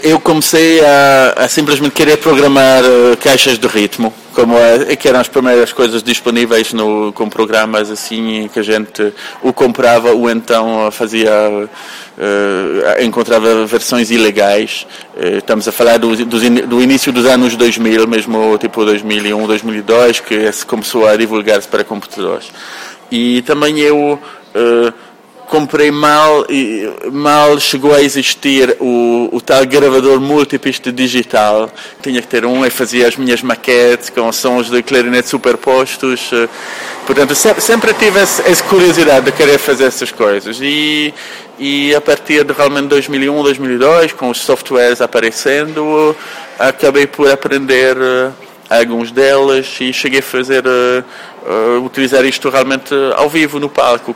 Eu comecei a simplesmente querer programar caixas de ritmo, que eram as primeiras coisas disponíveis com programas assim que a gente o comprava ou então encontrava versões ilegais. Estamos a falar do início dos anos 2000, mesmo tipo 2001, 2002, que se começou a divulgar-se para computadores. E também eu comprei mal chegou a existir o tal gravador multipista digital. Tinha que ter e fazia as minhas maquetes com sons de clarinete superpostos. Portanto, sempre tive essa curiosidade de querer fazer essas coisas. E a partir de realmente 2001, 2002, com os softwares aparecendo, acabei por aprender alguns deles e cheguei a utilizar isto realmente ao vivo no palco.